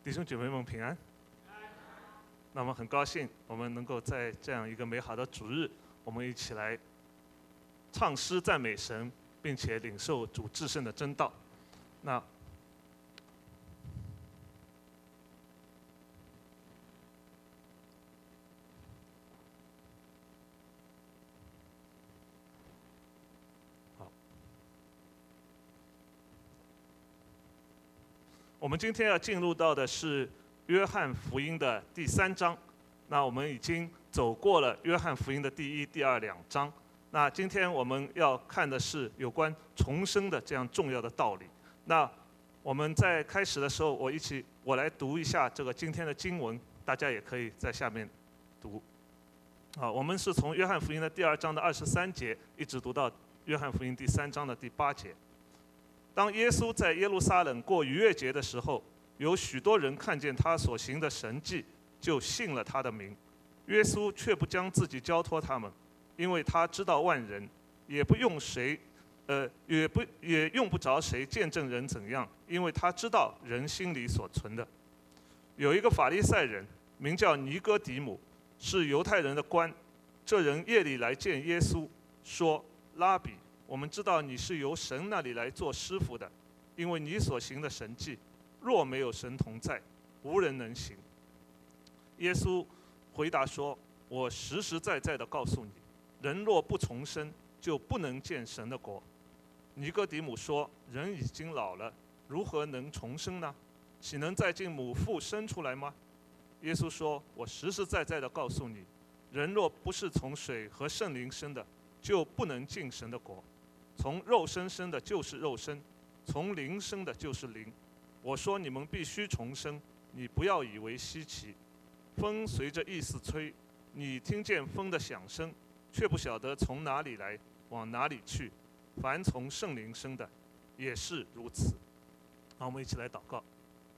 弟兄姐妹们平安。那么很高兴我们能够在这样一个美好的主日，我们一起来唱诗赞美神，并且领受主至圣的真道。那我们今天要进入到的是约翰福音的第3章。那我们已经走过了约翰福音的第1、第2、2章。那今天我们要看的是有关重生的这样重要的道理。那我们在开始的时候，我来读一下这个今天的经文，大家也可以在下面读。我们是从约翰福音的第2章的23节一直读到约翰福音第3章的第8节。当耶稣在耶路撒冷过逾越节的时候，有许多人看见他所行的神迹，就信了他的名。耶稣却不将自己交托他们，因为他知道万人，也用不着谁见证人怎样，因为他知道人心里所存的。有一个法利赛人，名叫尼哥底母，是犹太人的官。这人夜里来见耶稣，说：拉比，我们知道你是由神那里来做师傅的，因为你所行的神迹，若没有神同在，无人能行。耶稣回答说：我实实在在地告诉你，人若不重生，就不能见神的国。尼哥底母说：人已经老了，如何能重生呢？岂能再进母腹生出来吗？耶稣说：我实实在在地告诉你，人若不是从水和圣灵生的，就不能进神的国。从肉身生的就是肉身，从灵生的就是灵。我说你们必须重生，你不要以为稀奇。风随着意思吹，你听见风的响声，却不晓得从哪里来，往哪里去。凡从圣灵生的，也是如此。好，我们一起来祷告。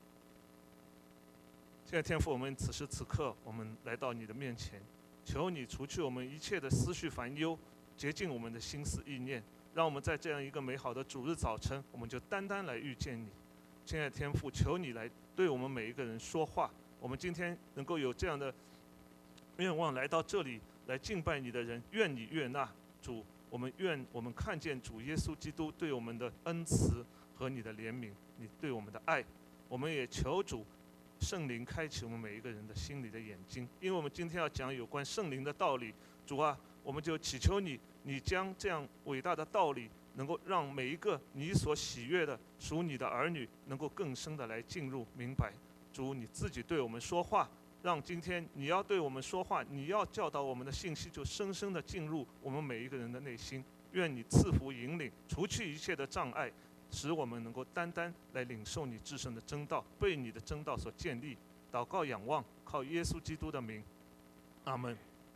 现在天父，我们此时此刻，我们来到你的面前，求你除去我们一切的思绪烦忧，洁净我们的心思意念，让我们在这样一个美好的主日早晨，我们就单单来遇见你。亲爱的天父，求你来对我们每一个人说话。我们今天能够有这样的愿望来到这里来敬拜你的人，愿你悦纳。主，愿我们看见主耶稣基督对我们的恩慈和你的怜悯，你对我们的爱。我们也求主圣灵开启我们每一个人的心里的眼睛，因为我们今天要讲有关圣灵的道理。主啊，我们就祈求你，你将这样伟大的道理能够让每一个你所喜悦的属你的儿女能够更深的来进入明白。主，你自己对我们说话，让今天你要对我们说话，你要教导我们的信息就深深的进入我们每一个人的内心。愿你赐福引领，除去一切的障碍，使我们能够单单来领受你至圣的真道，被你的真道所建立。祷告仰望，靠耶稣基督的名，阿们。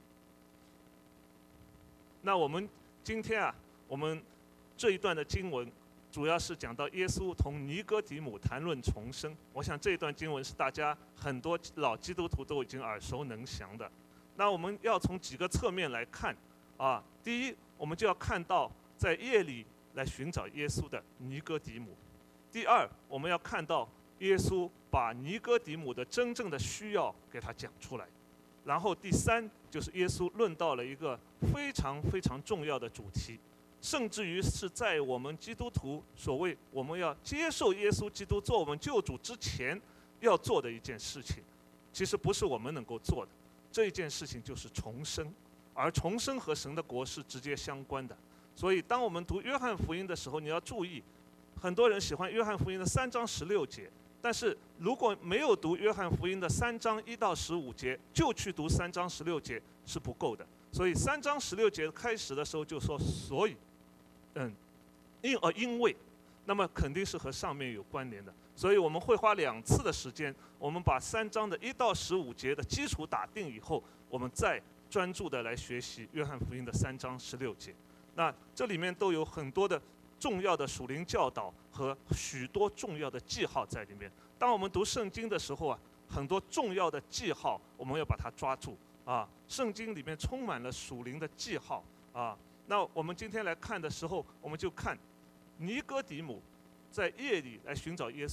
那我们今天我们这一段的经文主要是讲到耶稣同尼哥底母谈论重生。我想这一段经文是大家很多老基督徒都已经耳熟能详的。那我们要从几个侧面来看第一，我们就要看到在夜里来寻找耶稣的尼哥底母。第二，我们要看到耶稣把尼哥底母的真正的需要给他讲出来。然后第三，就是耶稣论到了一个非常非常重要的主题，甚至于是在我们基督徒所谓我们要接受耶稣基督做我们救主之前要做的一件事情，其实不是我们能够做的。这一件事情就是重生，而重生和神的国是直接相关的。所以当我们读约翰福音的时候，你要注意，很多人喜欢约翰福音的3章16节，但是如果没有读约翰福音的3章1到15节，就去读3章16节是不够的。所以3章16节开始的时候就说所以因为，那么肯定是和上面有关联的。所以我们会花2次的时间，我们把3章的1到15节的基础打定以后，我们再专注的来学习约翰福音的3章16节。那这里面都有很多的重要的属灵教导和许多重要的记号在里面。当我们读圣经的时候很多重要的记号我们要把它抓住圣经里面充满了属灵的记号那我们今天来看的时候，我们就看尼哥底母在夜里来寻找耶稣。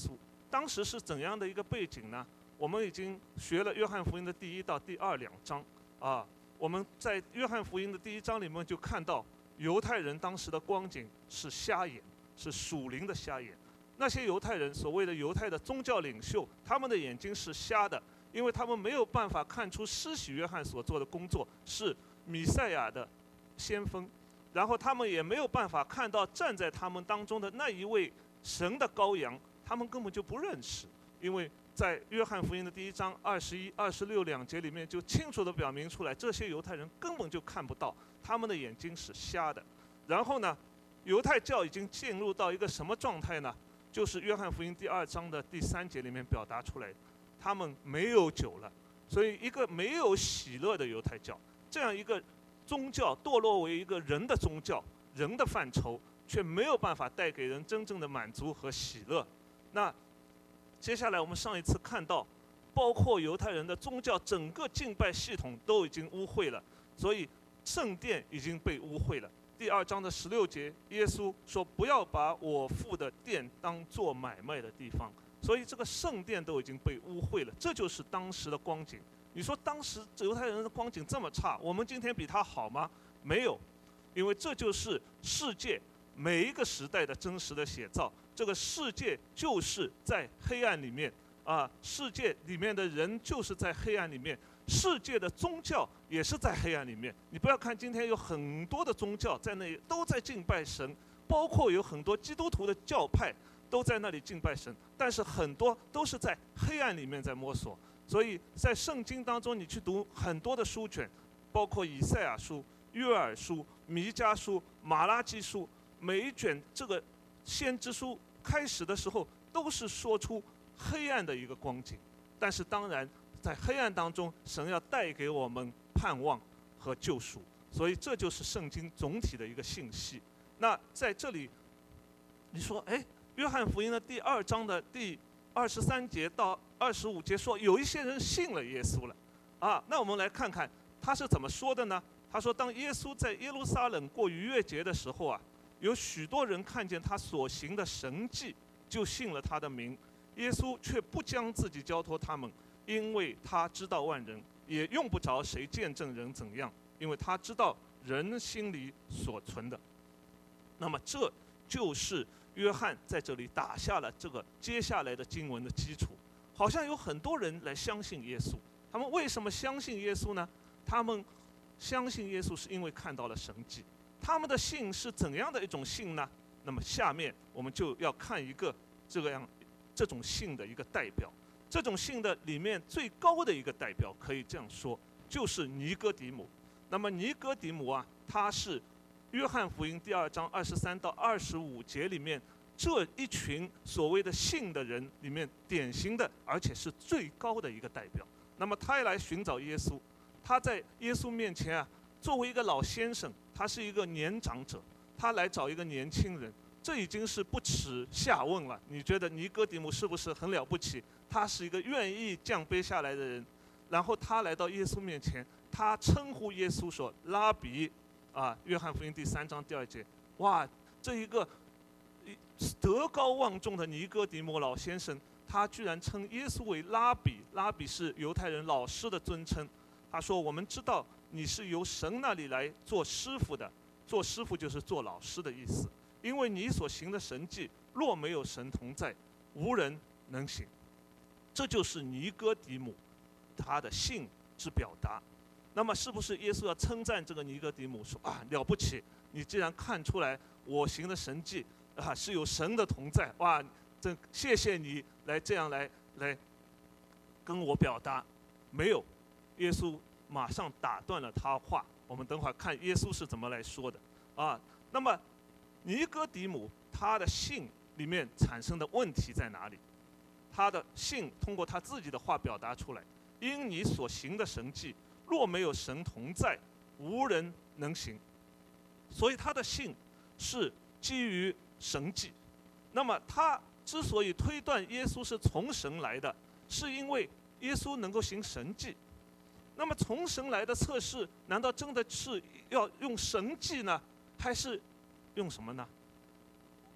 当时是怎样的一个背景呢？我们已经学了约翰福音的第1到第2章啊，我们在约翰福音的第1章里面就看到犹太人当时的光景是瞎眼，是属灵的瞎眼。那些犹太人，所谓的犹太的宗教领袖，他们的眼睛是瞎的，因为他们没有办法看出施洗约翰所做的工作是弥赛亚的先锋，然后他们也没有办法看到站在他们当中的那一位神的羔羊，他们根本就不认识，因为在约翰福音的第1章21、26两节里面就清楚地表明出来，这些犹太人根本就看不到，他们的眼睛是瞎的。然后呢，犹太教已经进入到一个什么状态呢？就是约翰福音第2章的第3节里面表达出来，他们没有酒了。所以一个没有喜乐的犹太教，这样一个宗教堕落为一个人的宗教，人的范畴，却没有办法带给人真正的满足和喜乐。那接下来我们上一次看到，包括犹太人的宗教整个敬拜系统都已经污秽了，所以圣殿已经被污秽了。第2章的16节，耶稣说：“不要把我父的殿当作买卖的地方。”所以这个圣殿都已经被污秽了，这就是当时的光景。你说当时犹太人的光景这么差，我们今天比他好吗？没有，因为这就是世界每一个时代的真实的写照。这个世界就是在黑暗里面啊，世界里面的人就是在黑暗里面，世界的宗教也是在黑暗里面。你不要看今天有很多的宗教在那里都在敬拜神，包括有很多基督徒的教派都在那里敬拜神，但是很多都是在黑暗里面在摸索。所以在圣经当中，你去读很多的书卷，包括以赛亚书、约珥书、弥迦书、马拉基书，每一卷这个先知书开始的时候都是说出黑暗的一个光景，但是当然在黑暗当中，神要带给我们盼望和救赎，所以这就是圣经总体的一个信息。那在这里你说，约翰福音的第2章的第23节到25节说有一些人信了耶稣了啊，那我们来看看他是怎么说的呢？他说，当耶稣在耶路撒冷过逾越节的时候啊，有许多人看见他所行的神迹，就信了他的名。耶稣却不将自己交托他们，因为他知道万人，也用不着谁见证人怎样，因为他知道人心里所存的。那么这就是约翰在这里打下了这个接下来的经文的基础。好像有很多人来相信耶稣，他们为什么相信耶稣呢？他们相信耶稣是因为看到了神迹。他们的信是怎样的一种信呢？那么下面我们就要看一个这种信的一个代表。这种信的里面最高的一个代表，可以这样说，就是尼哥底母。那么尼哥底母啊，他是约翰福音第2章23到25节里面这一群所谓的信的人里面典型的，而且是最高的一个代表。那么他也来寻找耶稣，他在耶稣面前啊，作为一个老先生，他是一个年长者，他来找一个年轻人，这已经是不耻下问了。你觉得尼哥底母是不是很了不起？他是一个愿意降卑下来的人，然后他来到耶稣面前，他称呼耶稣说拉比啊，约翰福音第3章第2节，哇，这一个德高望重的尼哥底母老先生，他居然称耶稣为拉比，拉比是犹太人老师的尊称。他说，我们知道你是由神那里来做师傅的，做师傅就是做老师的意思，因为你所行的神迹，若没有神同在，无人能行。这就是尼哥底母他的信之表达。那么是不是耶稣要称赞这个尼哥底母，说啊，了不起，你既然看出来我行的神迹啊是有神的同在，哇，这谢谢你来这样来跟我表达。没有，耶稣马上打断了他话。我们等会儿看耶稣是怎么来说的啊。那么尼哥底母他的信里面产生的问题在哪里？他的信通过他自己的话表达出来，因你所行的神迹，若没有神同在，无人能行。所以他的信是基于神迹。那么他之所以推断耶稣是从神来的，是因为耶稣能够行神迹。那么从神来的测试，难道真的是要用神迹呢，还是用什么呢？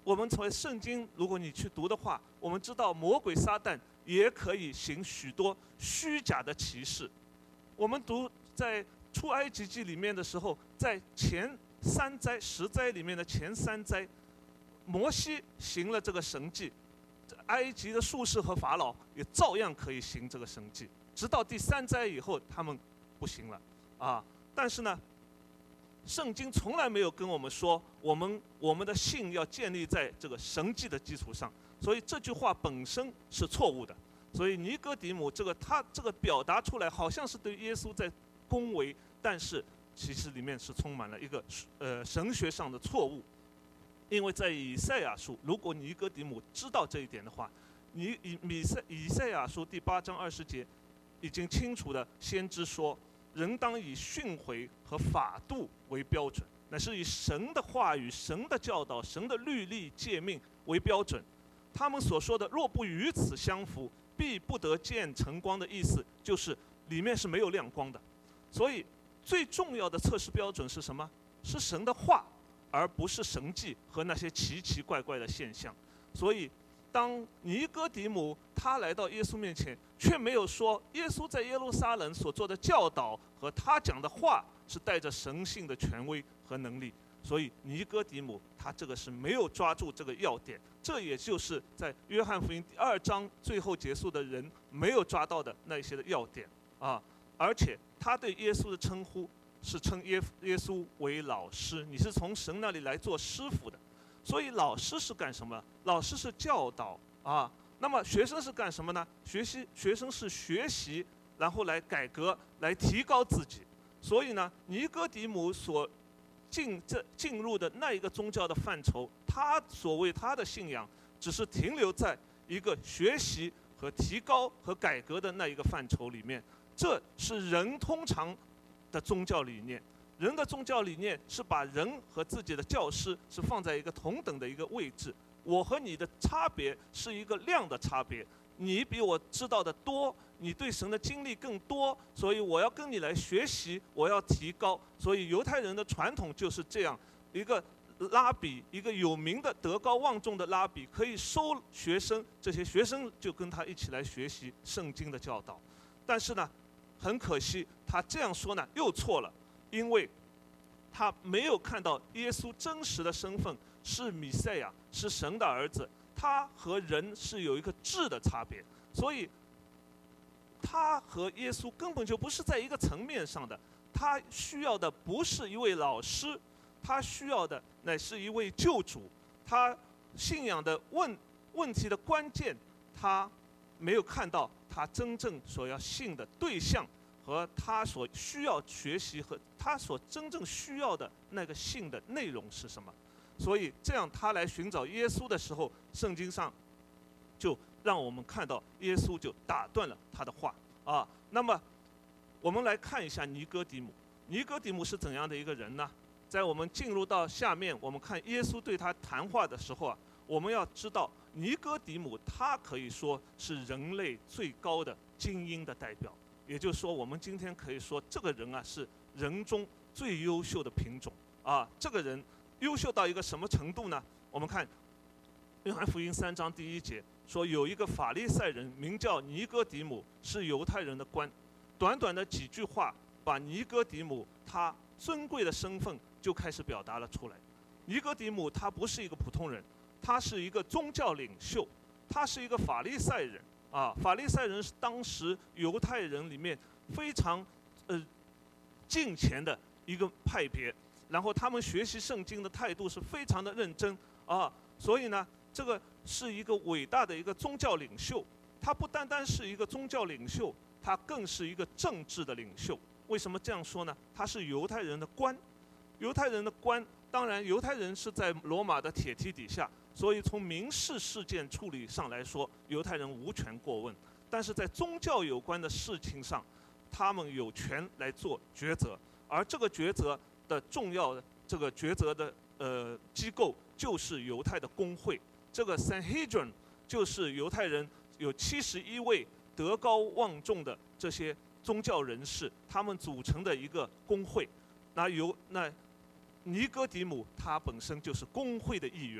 我们从圣经，如果你去读的话，我们知道魔鬼撒旦也可以行许多虚假的奇事。我们读在出埃及记里面的时候，在前3灾10灾里面的前3灾，摩西行了这个神迹，埃及的术士和法老也照样可以行这个神迹，直到第3灾以后，他们不行了啊。但是呢，圣经从来没有跟我们说，我们的信要建立在这个神迹的基础上，所以这句话本身是错误的。所以尼哥底母他这个表达出来，好像是对耶稣在恭维，但是其实里面是充满了一个神学上的错误。因为在以赛亚书，如果尼哥底母知道这一点的话，以赛亚书第8章20节已经清楚的先知说，人当以训诲和法度为标准，乃是以神的话语、神的教导、神的律例诫命为标准。他们所说的若不与此相符，必不得见晨光的意思，就是里面是没有亮光的。所以最重要的测试标准是什么？是神的话，而不是神迹和那些奇奇怪怪的现象。所以当尼哥底母他来到耶稣面前，却没有说耶稣在耶路撒冷所做的教导和他讲的话是带着神性的权威和能力。所以尼哥底母他这个是没有抓住这个要点，这也就是在约翰福音第2章最后结束的人没有抓到的那些的要点啊。而且他对耶稣的称呼是称耶稣为老师，你是从神那里来做师傅的。所以老师是干什么？老师是教导啊。那么学生是干什么呢？学生是学习，然后来改革，来提高自己。所以呢，尼哥底母所进入的那一个宗教的范畴，他所谓他的信仰，只是停留在一个学习和提高和改革的那一个范畴里面。这是人通常的宗教理念。人的宗教理念是把人和自己的教师是放在一个同等的一个位置。我和你的差别是一个量的差别，你比我知道的多，你对神的经历更多，所以我要跟你来学习，我要提高。所以犹太人的传统就是这样，一个拉比，一个有名的德高望重的拉比，可以收学生，这些学生就跟他一起来学习圣经的教导。但是呢，很可惜，他这样说呢又错了，因为他没有看到耶稣真实的身份是弥赛亚，是神的儿子，他和人是有一个质的差别，所以他和耶稣根本就不是在一个层面上的。他需要的不是一位老师，他需要的乃是一位救主。他信仰的问题的关键，他没有看到他真正所要信的对象和他所需要学习和他所真正需要的那个信的内容是什么。所以这样他来寻找耶稣的时候，圣经上就让我们看到耶稣就打断了他的话啊。那么我们来看一下尼哥底母。尼哥底母是怎样的一个人呢？在我们进入到下面，我们看耶稣对他谈话的时候啊，我们要知道尼哥底母他可以说是人类最高的精英的代表。也就是说，我们今天可以说这个人啊是人中最优秀的品种啊。这个人优秀到一个什么程度呢？我们看约翰福音3章第1节说，有一个法利赛人名叫尼哥底母，是犹太人的官。短短的几句话，把尼哥底母他尊贵的身份就开始表达了出来。尼哥底母他不是一个普通人，他是一个宗教领袖，他是一个法利赛人啊。法利赛人是当时犹太人里面非常敬虔的一个派别，然后他们学习圣经的态度是非常的认真啊。所以呢，这个是一个伟大的一个宗教领袖。他不单单是一个宗教领袖，他更是一个政治的领袖。为什么这样说呢？他是犹太人的官。犹太人的官，当然犹太人是在罗马的铁蹄底下，所以从民事事件处理上来说，犹太人无权过问。但是在宗教有关的事情上，他们有权来做抉择。而这个抉择的重要的这个抉择的机构就是犹太的公会。这个 Sanhedrin 就是犹太人有71位德高望重的这些宗教人士，他们组成的一个公会。那尼哥底母他本身就是公会的一员，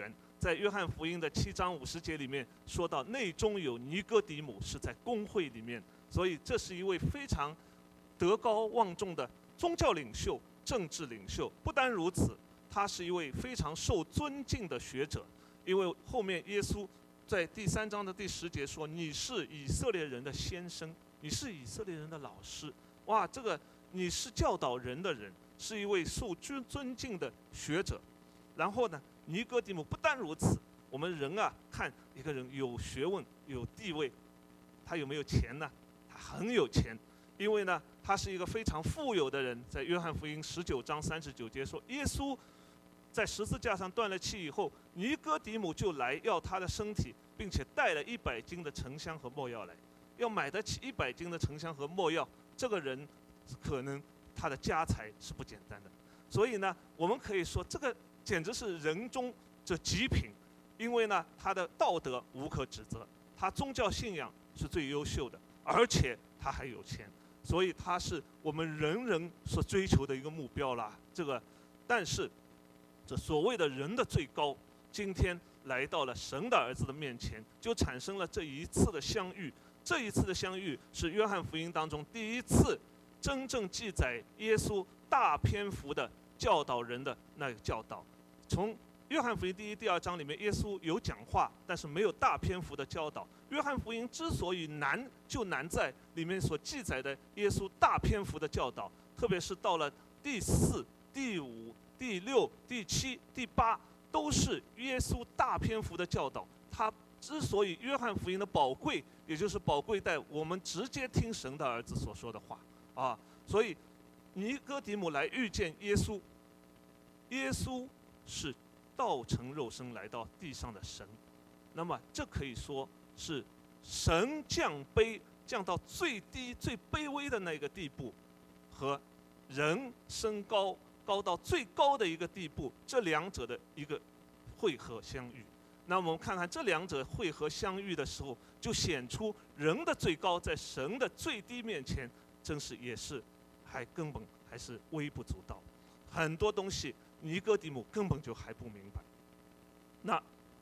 在约翰福音的7章50节里面说到，内中有尼哥底母是在公会里面，所以这是一位非常德高望重的宗教领袖、政治领袖。不单如此，他是一位非常受尊敬的学者，因为后面耶稣在第3章的第10节说：“你是以色列人的先生，你是以色列人的老师。”哇，这个你是教导人的人，是一位受尊敬的学者。然后呢，尼哥底母不单如此，我们人啊，看一个人有学问、有地位，他有没有钱呢？他很有钱，因为呢，他是一个非常富有的人。在约翰福音19章39节说，耶稣在十字架上断了气以后，尼哥底母就来要他的身体，并且带了100斤的沉香和没药来。要买得起100斤的沉香和没药，这个人可能他的家财是不简单的。所以呢，我们可以说这个简直是人中这极品，因为呢，他的道德无可指责，他宗教信仰是最优秀的，而且他还有钱，所以他是我们人人所追求的一个目标啦。但是这所谓的人的最高，今天来到了神的儿子的面前，就产生了这一次的相遇。这一次的相遇是约翰福音当中第一次真正记载耶稣大篇幅的教导人的那个教导。从约翰福音第1、第2章里面，耶稣有讲话，但是没有大篇幅的教导。约翰福音之所以难，就难在里面所记载的耶稣大篇幅的教导，特别是到了第4、第5、第6、第7、第8，都是耶稣大篇幅的教导。他之所以约翰福音的宝贵，也就是宝贵在我们直接听神的儿子所说的话啊。所以尼哥底母来遇见耶稣，耶稣是道成肉身来到地上的神，那么这可以说是神降卑，降到最低最卑微的那个地步，和人升高到最高的一个地步，这两者的一个汇合相遇。那我们看看这两者汇合相遇的时候，就显出人的最高在神的最低面前，真是也是根本还是微不足道。很多东西尼哥底母根本就还不明白。那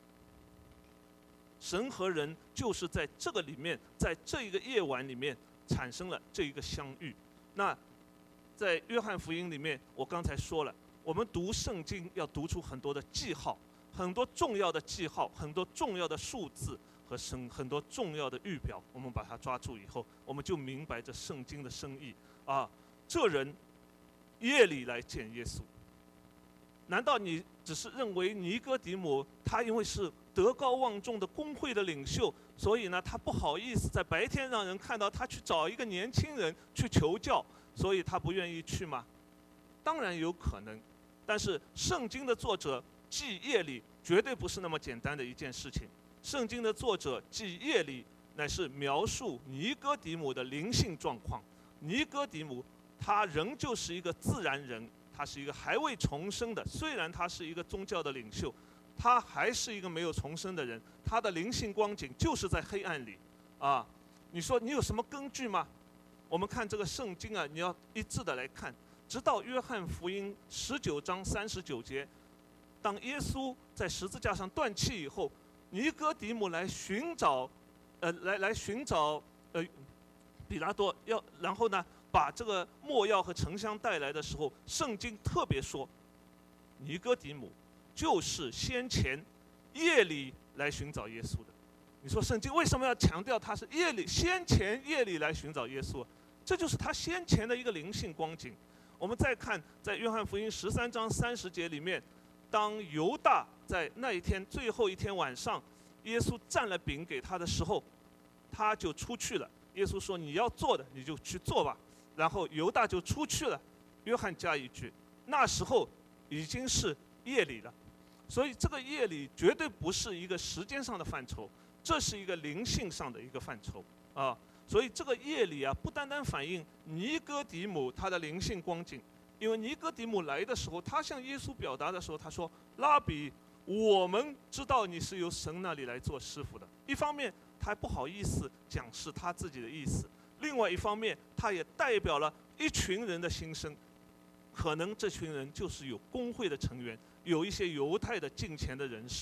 神和人就是在这个里面，在这一个夜晚里面产生了这一个相遇。那在约翰福音里面，我刚才说了，我们读圣经要读出很多的记号，很多重要的记号，很多重要的数字和很多重要的预表，我们把它抓住以后，我们就明白这圣经的深意啊。这人夜里来见耶稣，难道你只是认为尼哥底母他因为是德高望重的公会的领袖，所以呢他不好意思在白天让人看到他去找一个年轻人去求教，所以他不愿意去吗？当然有可能，但是圣经的作者记夜里绝对不是那么简单的一件事情。圣经的作者记夜里乃是描述尼哥底母的灵性状况。尼哥底母他仍旧是一个自然人，他是一个还未重生的，虽然他是一个宗教的领袖，他还是一个没有重生的人，他的灵性光景就是在黑暗里啊。你说你有什么根据吗？我们看这个圣经啊，你要一致的来看，直到约翰福音19章39节，当耶稣在十字架上断气以后，尼哥底母来寻找比拉多，然后呢把这个没药和沉香带来的时候，圣经特别说，尼哥底母就是先前夜里来寻找耶稣的。你说圣经为什么要强调他是先前夜里来寻找耶稣？这就是他先前的一个灵性光景。我们再看在约翰福音13章30节里面，当犹大在那一天最后一天晚上，耶稣蘸了饼给他的时候，他就出去了。耶稣说你要做的你就去做吧，然后犹大就出去了。约翰加一句，那时候已经是夜里了。所以这个夜里绝对不是一个时间上的范畴，这是一个灵性上的一个范畴啊。所以这个夜里啊，不单单反映尼哥底母他的灵性光景，因为尼哥底母来的时候，他向耶稣表达的时候，他说：“拉比，我们知道你是由神那里来做师傅的。”一方面他还不好意思讲是他自己的意思，另外一方面他也代表了一群人的心声，可能这群人就是有公会的成员，有一些犹太的敬虔的人士，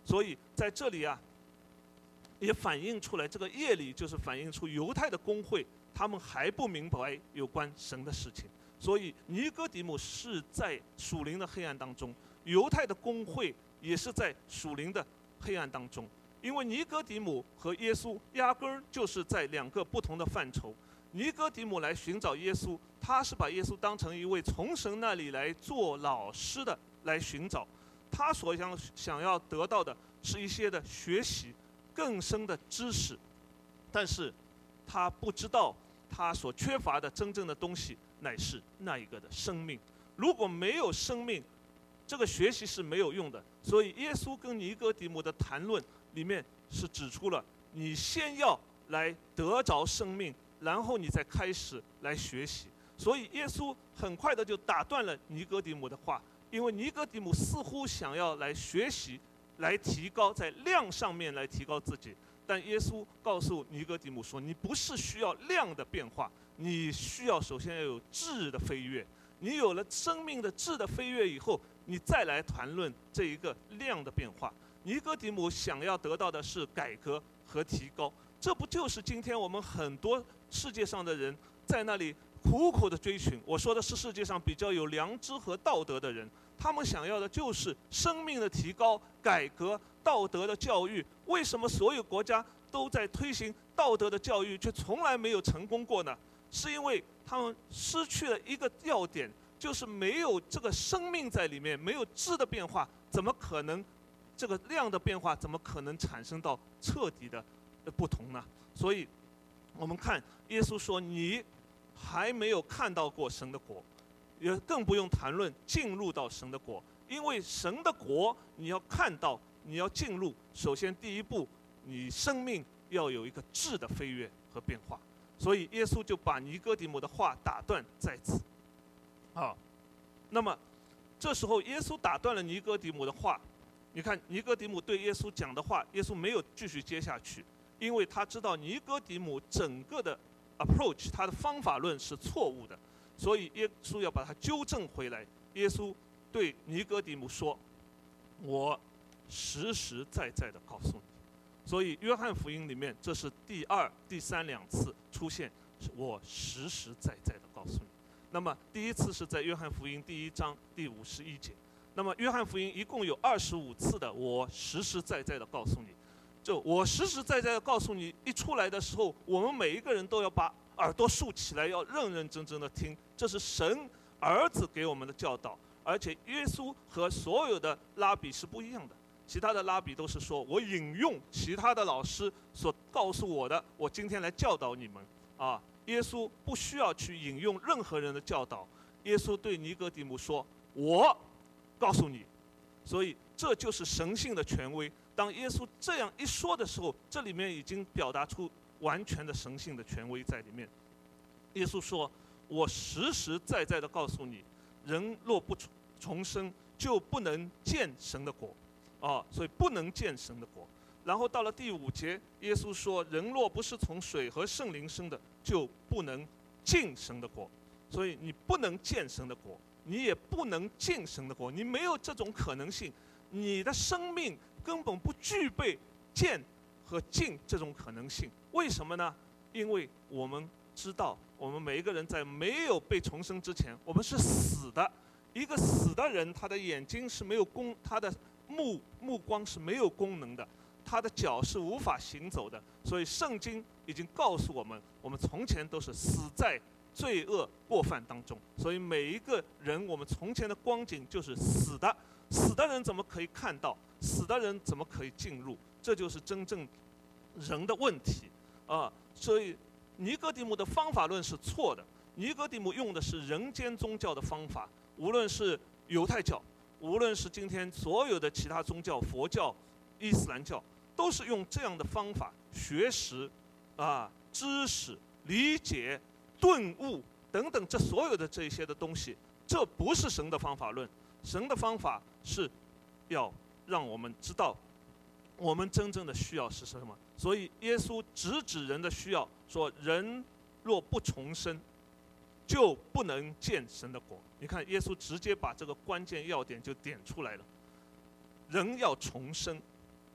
所以在这里啊，也反映出来，这个夜里就是反映出犹太的公会，他们还不明白有关神的事情。所以尼哥底母是在属灵的黑暗当中，犹太的公会也是在属灵的黑暗当中。因为尼哥底母和耶稣压根儿就是在两个不同的范畴。尼哥底母来寻找耶稣，他是把耶稣当成一位从神那里来做老师的来寻找，他所想要得到的是一些的学习，更深的知识，但是他不知道他所缺乏的真正的东西乃是那一个的生命。如果没有生命，这个学习是没有用的。所以耶稣跟尼哥底母的谈论里面是指出了，你先要来得着生命，然后你再开始来学习。所以耶稣很快的就打断了尼哥底母的话，因为尼哥底母似乎想要来学习，来提高，在量上面来提高自己。但耶稣告诉尼哥底母说，你不是需要量的变化，你需要首先要有质的飞跃。你有了生命的质的飞跃以后，你再来谈论这一个量的变化。尼哥底母想要得到的是改革和提高，这不就是今天我们很多世界上的人在那里苦苦的追寻？我说的是世界上比较有良知和道德的人，他们想要的就是生命的提高、改革、道德的教育。为什么所有国家都在推行道德的教育，却从来没有成功过呢？是因为他们失去了一个要点，就是没有这个生命在里面，没有质的变化，怎么可能这个量的变化怎么可能产生到彻底的不同呢？所以我们看耶稣说，你还没有看到过神的国，也更不用谈论进入到神的国。因为神的国你要看到，你要进入，首先第一步，你生命要有一个质的飞跃和变化。所以耶稣就把尼哥底母的话打断在此。那么这时候耶稣打断了尼哥底母的话，你看尼哥底母对耶稣讲的话，耶稣没有继续接下去，因为他知道尼哥底母整个的 approach， 他的方法论是错误的，所以耶稣要把它纠正回来。耶稣对尼哥底母说，我实实在在的告诉你。所以约翰福音里面这是第二、第三两次出现，我实实在在的告诉你。那么第一次是在约翰福音第1章第51节。那么约翰福音一共有25次的我实实在在的告诉你。就我实实在在的告诉你一出来的时候，我们每一个人都要把耳朵竖起来，要认认真真的听，这是神儿子给我们的教导。而且耶稣和所有的拉比是不一样的，其他的拉比都是说，我引用其他的老师所告诉我的，我今天来教导你们啊。耶稣不需要去引用任何人的教导，耶稣对尼哥底母说，我告诉你。所以这就是神性的权威。当耶稣这样一说的时候，这里面已经表达出完全的神性的权威在里面。耶稣说，我实实在在的告诉你，人若不重生，就不能见神的国。所以不能见神的国。然后到了第5节，耶稣说，人若不是从水和圣灵生的，就不能进神的国。所以你不能见神的国，你也不能进神的国，你没有这种可能性，你的生命根本不具备见和进这种可能性。为什么呢？因为我们知道，我们每一个人在没有被重生之前，我们是死的。一个死的人，他的眼睛是没有他的目光是没有功能的，他的脚是无法行走的。所以圣经已经告诉我们，我们从前都是死在罪恶过犯当中。所以每一个人，我们从前的光景就是死的。死的人怎么可以看到？死的人怎么可以进入？这就是真正人的问题所以尼哥底母的方法论是错的。尼哥底母用的是人间宗教的方法，无论是犹太教，无论是今天所有的其他宗教，佛教、伊斯兰教，都是用这样的方法学识知识、理解、顿悟等等，这所有的这些的东西，这不是神的方法论。神的方法是要让我们知道我们真正的需要是什么。所以耶稣直指人的需要，说人若不重生，就不能见神的国。你看耶稣直接把这个关键要点就点出来了，人要重生。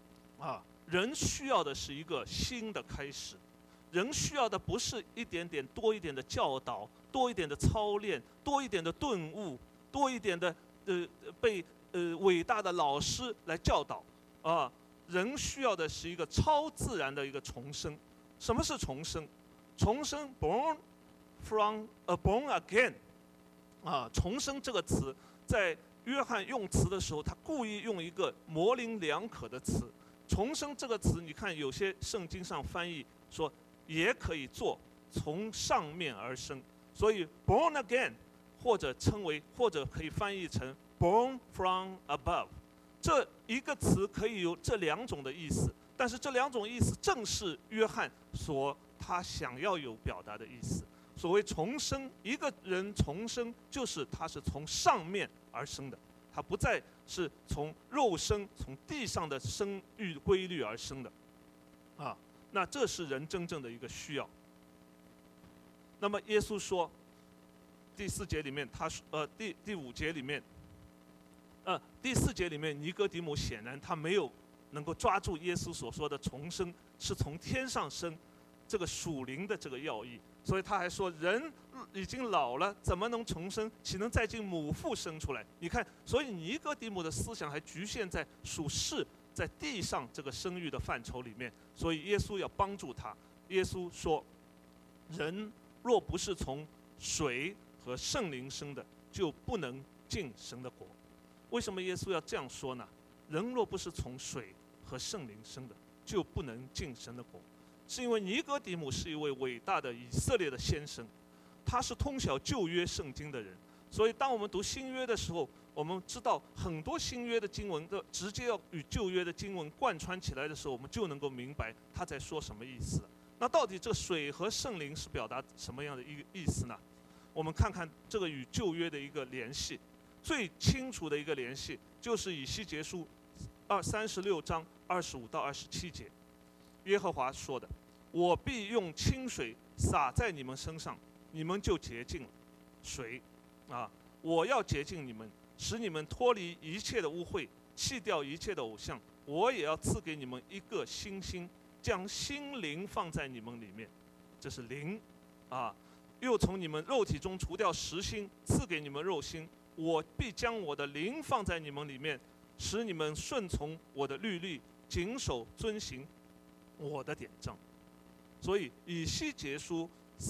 人需要的是一个新的开始，人需要的不是一点点多一点的教导，多一点的操练，多一点的顿悟，多一点的被伟大的老师来教导人需要的是一个超自然的一个重生。什么是重生？重生 born again 重生这个词在约翰用词的时候，他故意用一个模棱两可的词。重生这个词，你看有些圣经上翻译说也可以做从上面而生，所以 born again 或者可以翻译成 born from above。这一个词可以有这两种的意思，但是这两种意思正是约翰他想要有表达的意思。所谓重生，一个人重生就是他是从上面而生的，他不再是从肉身从地上的生育规律而生的那这是人真正的一个需要。那么耶稣说第4节里面第5节里面第4节里面，尼哥底母显然他没有能够抓住耶稣所说的重生是从天上生这个属灵的这个要义，所以他还说人已经老了，怎么能重生？岂能再进母腹生出来？你看，所以尼哥底母的思想还局限在属世在地上这个生育的范畴里面，所以耶稣要帮助他。耶稣说，人若不是从水和圣灵生的，就不能进神的国。为什么耶稣要这样说呢？人若不是从水和圣灵生的，就不能进神的国。是因为尼哥底母是一位伟大的以色列的先生，他是通晓旧约圣经的人，所以当我们读新约的时候，我们知道很多新约的经文都直接要与旧约的经文贯穿起来的时候，我们就能够明白他在说什么意思。那到底这水和圣灵是表达什么样的一个意思呢？我们看看这个与旧约的一个联系，最清楚的一个联系就是以西结书36章25到27节，耶和华说的，我必用清水洒在你们身上，你们就洁净了。水我要洁净你们，使你们脱离一切的污秽，弃掉一切的偶像。我也要赐给你们一个新心，将心灵放在你们里面，这是灵又从你们肉体中除掉实心，赐给你们肉心。我必将我的灵放在你们里面，使你们顺从我的律例，谨守遵行我的典章。所以以西结书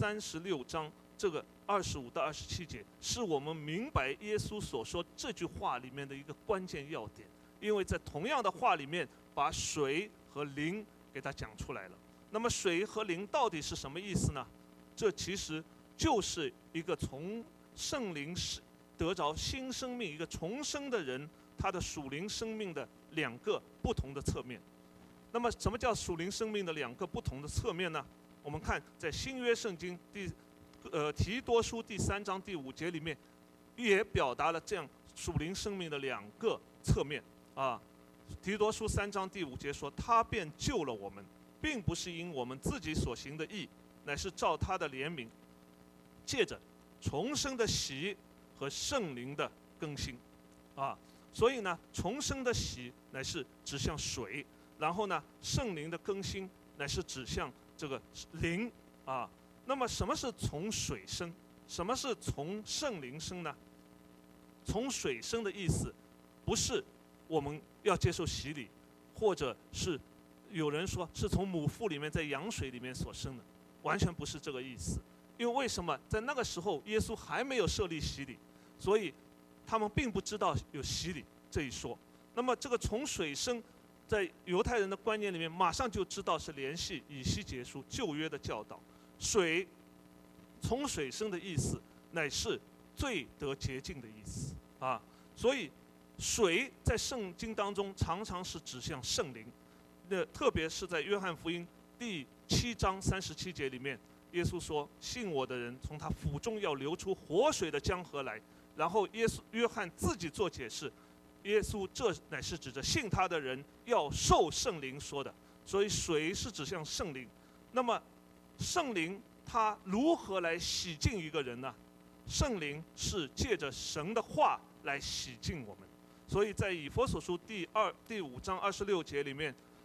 36章这个25到27节，是我们明白耶稣所说这句话里面的一个关键要点。因为在同样的话里面，把水和灵给它讲出来了。那么水和灵到底是什么意思呢？这其实就是一个从圣灵得着新生命、一个重生的人，他的属灵生命的两个不同的侧面。那么什么叫属灵生命的两个不同的侧面呢？我们看在新约圣经提多书第3章第5节里面，也表达了这样属灵生命的两个侧面提多书3章第5节说，他便救了我们，并不是因我们自己所行的义，乃是照他的怜悯，借着重生的洗和圣灵的更新所以呢，重生的洗乃是指向水，然后呢，圣灵的更新乃是指向这个灵那么什么是从水生？什么是从圣灵生呢？从水生的意思，不是我们要接受洗礼，或者是有人说是从母腹里面在羊水里面所生的，完全不是这个意思。因为为什么？在那个时候耶稣还没有设立洗礼，所以他们并不知道有洗礼这一说。那么这个从水生，在犹太人的观念里面，马上就知道是联系以西结书旧约的教导。水从水生的意思，乃是最得洁净的意思所以水在圣经当中常常是指向圣灵。特别是在约翰福音第7章37节里面，耶稣说，信我的人从他腹中要流出活水的江河来。然后约翰自己做解释，耶稣这乃是指着信他的人要受圣灵说的。所以水是指向圣灵。那么圣灵他如何来洗净一个人呢？圣灵是借着神的话来洗净我们。所以在以弗所书第5章26节里面，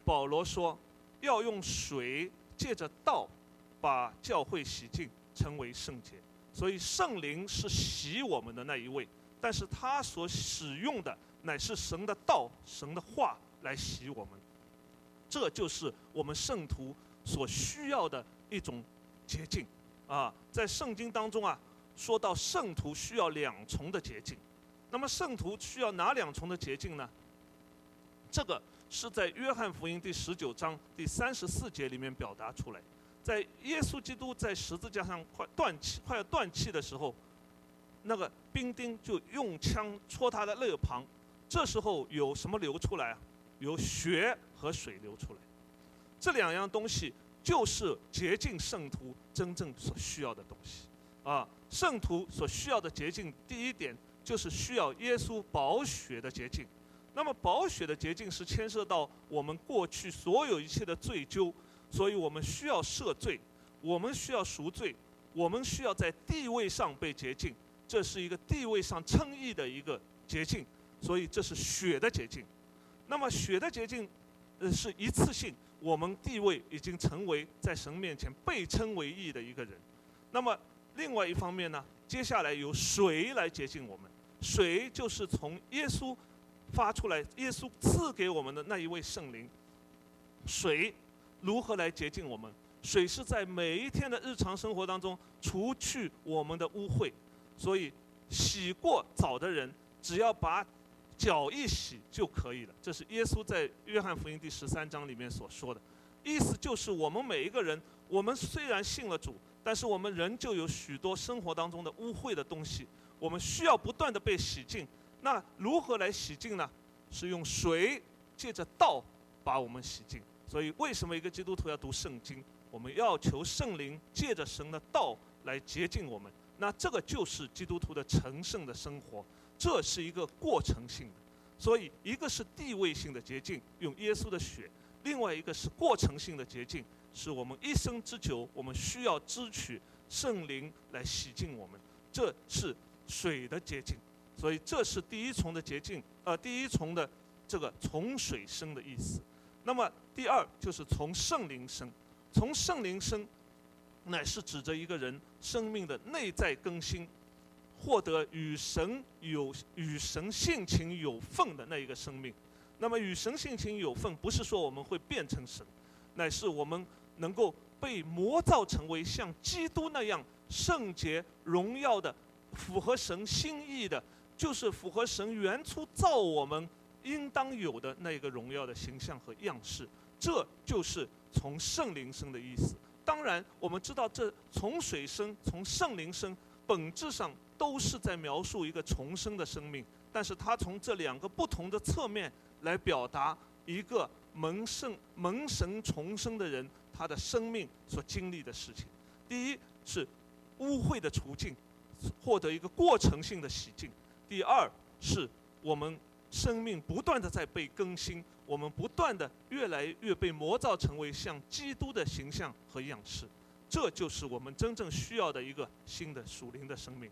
保罗说要用水借着道把教会洗净，成为圣洁。所以圣灵是洗我们的那一位，但是他所使用的乃是神的道、神的话来洗我们。这就是我们圣徒所需要的一种洁净啊。在圣经当中啊，说到圣徒需要2重的洁净。那么圣徒需要哪2重的洁净呢？这个是在约翰福音第19章第34节里面表达出来。在耶稣基督在十字架上快要断气的时候，那个兵丁就用枪戳他的肋旁，这时候有什么流出来啊？有血和水流出来。这2样东西就是洁净圣徒真正所需要的东西啊。圣徒所需要的洁净，第一点就是需要耶稣宝血的洁净。那么宝血的洁净是牵涉到我们过去所有一切的罪疚，所以我们需要赦罪，我们需要赎罪，我们需要在地位上被洁净，这是一个地位上称义的一个洁净，所以这是血的洁净。那么血的洁净是一次性，我们地位已经成为在神面前被称为义的一个人。那么另外一方面呢，接下来由水来洁净我们。水就是从耶稣发出来，耶稣赐给我们的那一位圣灵。水如何来洁净我们？水是在每一天的日常生活当中除去我们的污秽。所以洗过澡的人只要把脚一洗就可以了，这是耶稣在约翰福音第13章里面所说的。意思就是我们每一个人，我们虽然信了主，但是我们仍旧有许多生活当中的污秽的东西，我们需要不断的被洗净。那如何来洗净呢？是用水借着道把我们洗净。所以为什么一个基督徒要读圣经？我们要求圣灵借着神的道来洁净我们。那这个就是基督徒的成圣的生活，这是一个过程性的。所以一个是地位性的洁净，用耶稣的血；另外一个是过程性的洁净，是我们一生之久我们需要支取圣灵来洗净我们，这是水的洁净。所以这是第一重的洁净，第一重的这个从水生的意思。那么第二就是从圣灵生，从圣灵生乃是指着一个人生命的内在更新，获得与神性情有份的那一个生命。那么与神性情有份，不是说我们会变成神，乃是我们能够被模造成为像基督那样圣洁荣耀的，符合神心意的，就是符合神原初造我们应当有的那个荣耀的形象和样式。这就是从圣灵生的意思。当然我们知道这从水生从圣灵生本质上都是在描述一个重生的生命，但是它从这2个不同的侧面来表达一个蒙神重生的人他的生命所经历的事情。第一是污秽的除净，获得一个过程性的洗净；第二是我们生命不断的在被更新，我们不断的越来越被模造成为像基督的形象和样式。这就是我们真正需要的一个新的属灵的生命。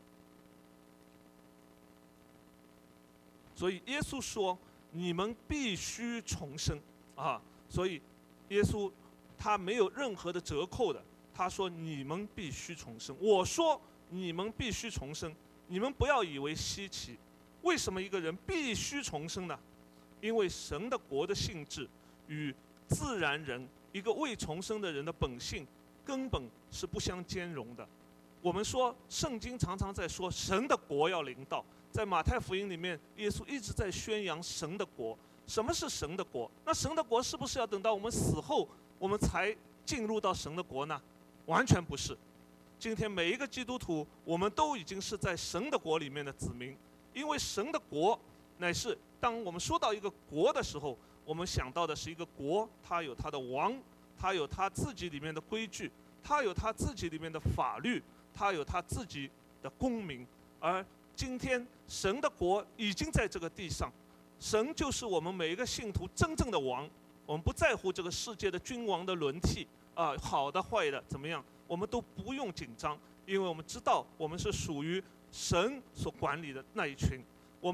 所以耶稣说你们必须重生啊！所以耶稣他没有任何的折扣的，他说你们必须重生。我说你们必须重生，你们不要以为稀奇。为什么一个人必须重生呢？因为神的国的性质与自然人一个未重生的人的本性根本是不相兼容的。我们说圣经常常在说神的国要临到，在马太福音里面耶稣一直在宣扬神的国。什么是神的国？那神的国是不是要等到我们死后我们才进入到神的国呢？完全不是。今天每一个基督徒我们都已经是在神的国里面的子民，因为神的国乃是当我们说到一个国的时候，我们想到的是一个国，它有它的王，它有它自己里面的规矩，它有它自己里面的法律，它有它自己的公民。而今天神的国已经在这个地上，神就是我们每一个信徒真正的王。我们不在乎这个世界的君王的轮替好的坏的怎么样，我们都不用紧张，因为我们知道我们是属于神所管理的那一群。我们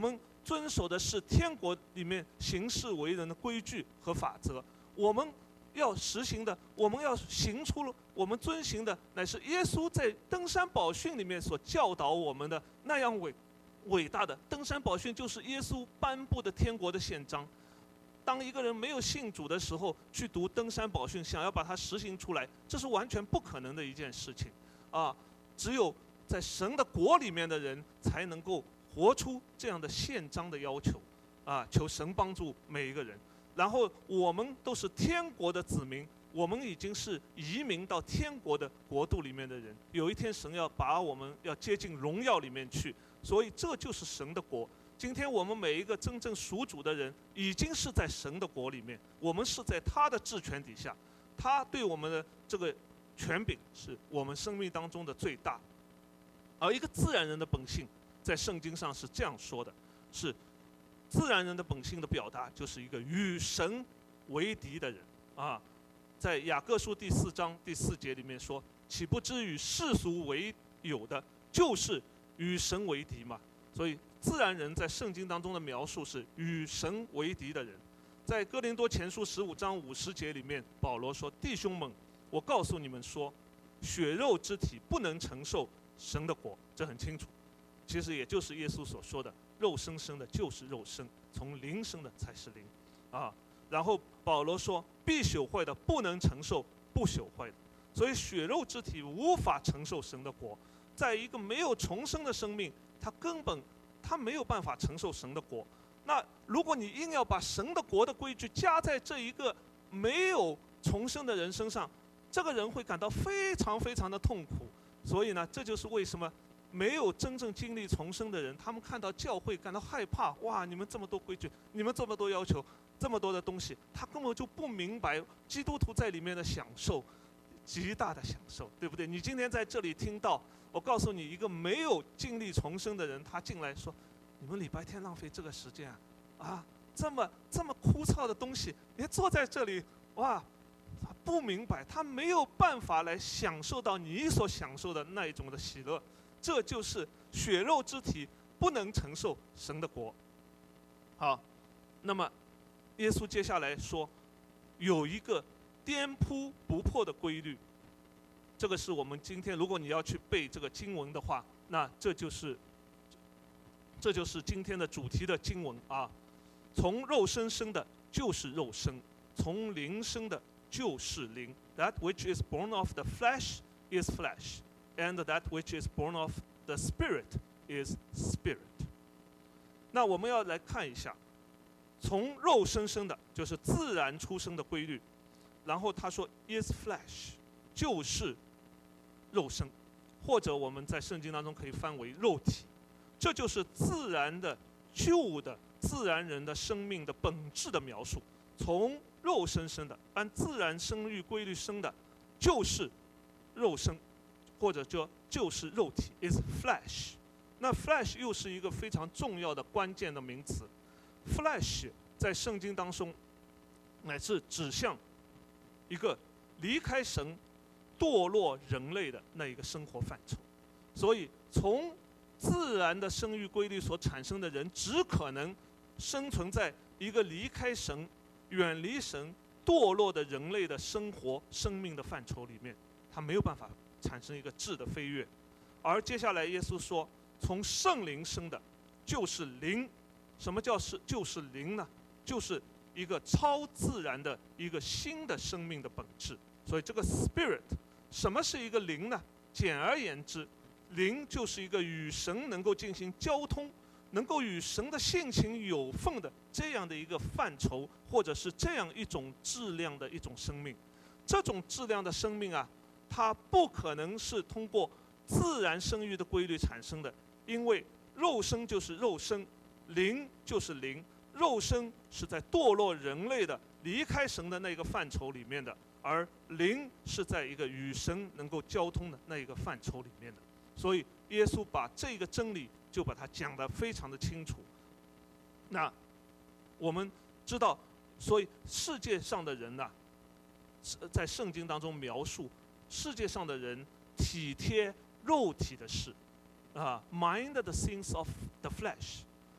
遵守的是天国里面行事为人的规矩和法则。我们要实行的，我们要行出了，我们遵行的，乃是耶稣在登山宝训里面所教导我们的那样伟大的。登山宝训就是耶稣颁布的天国的宪章。当一个人没有信主的时候，去读登山宝训，想要把它实行出来，这是完全不可能的一件事情啊！只有在神的国里面的人，才能够活出这样的宪章的要求啊！求神帮助每一个人。然后我们都是天国的子民，我们已经是移民到天国的国度里面的人。有一天神要把我们要接近荣耀里面去，所以这就是神的国。今天我们每一个真正属主的人，已经是在神的国里面，我们是在他的治权底下，他对我们的这个权柄是我们生命当中的最大。而一个自然人的本性，在圣经上是这样说的，是自然人的本性的表达，就是一个与神为敌的人啊。在雅各书第4章第4节里面说，岂不知与世俗为友的，就是与神为敌嘛？所以自然人在圣经当中的描述是与神为敌的人。在哥林多前书15章50节里面，保罗说：弟兄们，我告诉你们说，血肉之体不能承受神的国。这很清楚，其实也就是耶稣所说的，肉生生的就是肉生，从灵生的才是灵啊。然后保罗说，必朽坏的不能承受不朽坏的。所以血肉之体无法承受神的国。在一个没有重生的生命，他没有办法承受神的国。那如果你硬要把神的国的规矩加在这一个没有重生的人身上，这个人会感到非常非常的痛苦。所以呢，这就是为什么没有真正经历重生的人，他们看到教会感到害怕。哇，你们这么多规矩，你们这么多要求，这么多的东西，他根本就不明白基督徒在里面的享受，极大的享受，对不对？你今天在这里听到，我告诉你，一个没有经历重生的人，他进来说，你们礼拜天浪费这个时间啊，这么枯燥的东西，你坐在这里，哇，他不明白，他没有办法来享受到你所享受的那一种的喜乐。这就是血肉之体不能承受神的国。好，那么耶稣接下来说，有一个颠扑不破的规律。这个是我们今天，如果你要去背这个经文的话，那这就是今天的主题的经文啊。从肉身生的就是肉身，从灵生的就是灵。That which is born of the flesh is flesh, and that which is born of the spirit is spirit。那我们要来看一下，从肉身生的就是自然出生的规律。然后他说 is flesh， 就是肉身，或者我们在圣经当中可以翻为肉体。这就是自然的旧的自然人的生命的本质的描述。从肉身生的，按自然生育规律生的，就是肉身，或者就是肉体 is flesh。 那 flesh 又是一个非常重要的关键的名词。 flesh 在圣经当中乃是指向一个离开神堕落人类的那一个生活范畴。所以从自然的生育规律所产生的人，只可能生存在一个离开神、远离神、堕落的人类的生活生命的范畴里面，他没有办法产生一个质的飞跃。而接下来耶稣说，从圣灵生的就是灵。什么叫就是灵呢？就是一个超自然的一个新的生命的本质。所以这个 spirit， 什么是一个灵呢？简而言之，灵就是一个与神能够进行交通，能够与神的性情有份的这样的一个范畴，或者是这样一种质量的一种生命。这种质量的生命啊，它不可能是通过自然生育的规律产生的，因为肉身就是肉身，灵就是灵。肉身是在堕落人类的离开神的那个范畴里面的，而灵是在一个与神能够交通的那一个范畴里面的。所以耶稣把这个真理就把它讲得非常的清楚。那我们知道，所以世界上的人呢，在圣经当中描述世界上的人体贴肉体的事啊 ，mind the things of the flesh。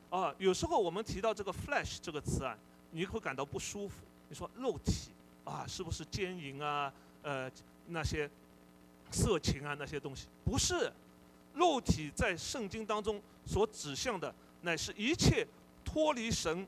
有时候我们提到这个 flesh 这个词啊，你会感到不舒服。你说肉体是不是奸淫啊？那些色情啊那些东西？不是，肉体在圣经当中所指向的，乃是一切脱离神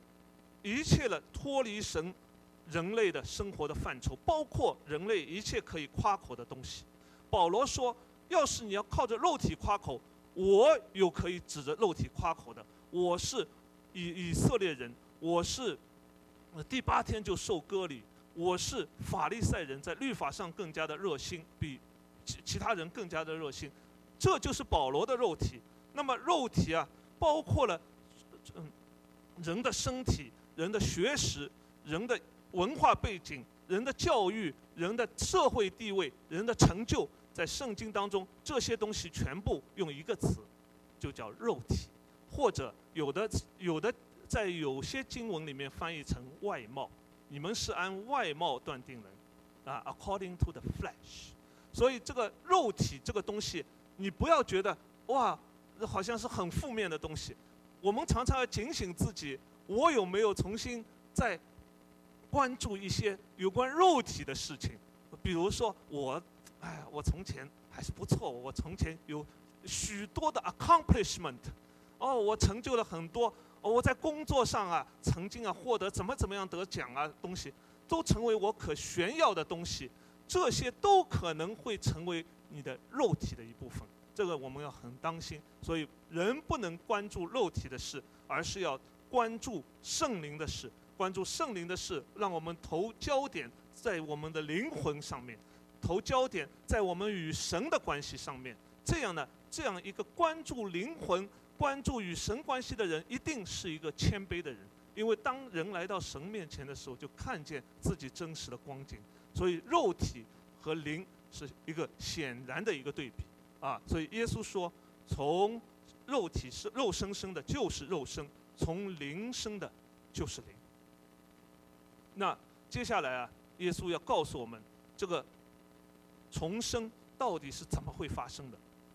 人类的生活的范畴，包括人类一切可以夸口的东西。保罗说，要是你要靠着肉体夸口，我有可以指着肉体夸口的。我是以色列人，我是第8天就受割礼，我是法利赛人，在律法上更加的热心，比其他人更加的热心。这就是保罗的肉体。那么肉体包括了人的身体、人的学识、人的文化背景、人的教育、人的社会地位、人的成就，在圣经当中，这些东西全部用一个词，就叫肉体，或者有的在有些经文里面翻译成外貌。你们是按外貌断定人，according to the flesh。所以这个肉体这个东西，你不要觉得好像是很负面的东西。我们常常要警醒自己，我有没有重新再关注一些有关肉体的事情？比如说我从前还是不错，我从前有许多的 accomplishment，我成就了很多，我在工作上曾经获得怎么样得奖东西，都成为我可炫耀的东西，这些都可能会成为你的肉体的一部分。这个我们要很当心，所以人不能关注肉体的事，而是要关注圣灵的事。关注圣灵的事，让我们投焦点在我们的灵魂上面，投焦点在我们与神的关系上面。这样一个关注灵魂、关注与神关系的人，一定是一个谦卑的人。因为当人来到神面前的时候，就看见自己真实的光景。所以肉体和灵是一个显然的一个对比所以耶稣说，从肉体是肉生生的，就是肉生；从灵生的，就是灵。那接下来耶稣要告诉我们，这个重生到底是怎么会发生的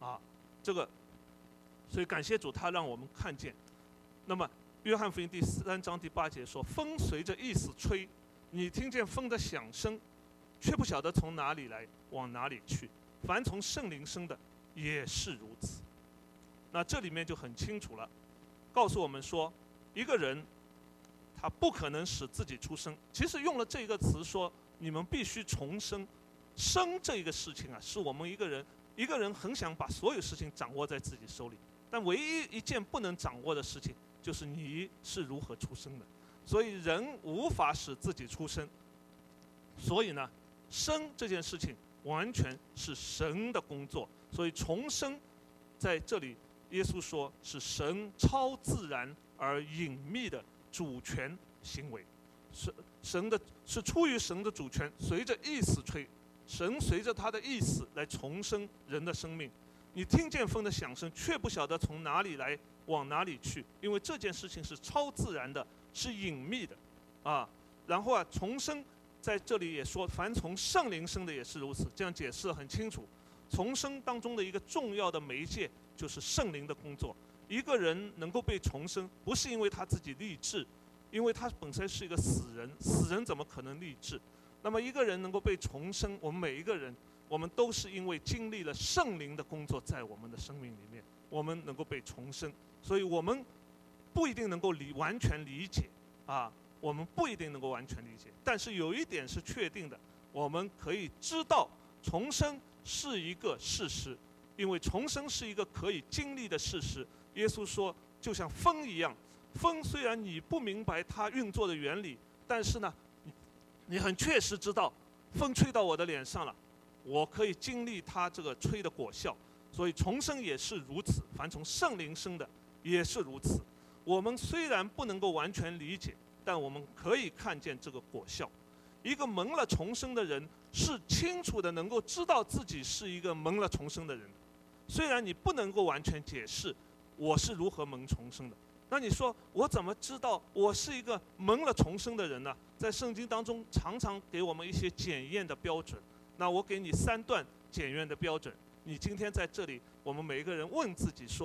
所以感谢主，他让我们看见。那么约翰福音第3章第8节说，风随着意思吹，你听见风的响声，却不晓得从哪里来，往哪里去。凡从圣灵生的，也是如此。那这里面就很清楚了，告诉我们说，一个人他不可能使自己出生。其实用了这个词说，你们必须重生。生这个事情是我们一个人很想把所有事情掌握在自己手里，但唯一一件不能掌握的事情，就是你是如何出生的。所以人无法使自己出生。所以呢，生这件事情完全是神的工作。所以重生在这里，耶稣说是神超自然而隐秘的主权行为，是出于神的主权，随着意思吹，神随着他的意思来重生人的生命。你听见风的响声，却不晓得从哪里来，往哪里去，因为这件事情是超自然的，是隐秘的然后重生在这里也说，凡从圣灵生的也是如此，这样解释得很清楚。重生当中的一个重要的媒介就是圣灵的工作。一个人能够被重生，不是因为他自己立志，因为他本身是一个死人，死人怎么可能立志？那么一个人能够被重生，我们每一个人，我们都是因为经历了圣灵的工作在我们的生命里面，我们能够被重生。所以我们不一定能够完全理解我们不一定能够完全理解，但是有一点是确定的，我们可以知道重生是一个事实，因为重生是一个可以经历的事实。耶稣说，就像风一样，风虽然你不明白它运作的原理，但是呢，你很确实知道，风吹到我的脸上了，我可以经历它这个吹的果效。所以重生也是如此，凡从圣灵生的也是如此。我们虽然不能够完全理解，但我们可以看见这个果效。一个蒙了重生的人是清楚的能够知道自己是一个蒙了重生的人，虽然你不能够完全解释我是如何蒙重生的。那你说我怎么知道我是一个蒙了重生的人呢？在圣经当中常常给我们一些检验的标准。那我给你3段检验的标准，你今天在这里，我们每一个人问自己说，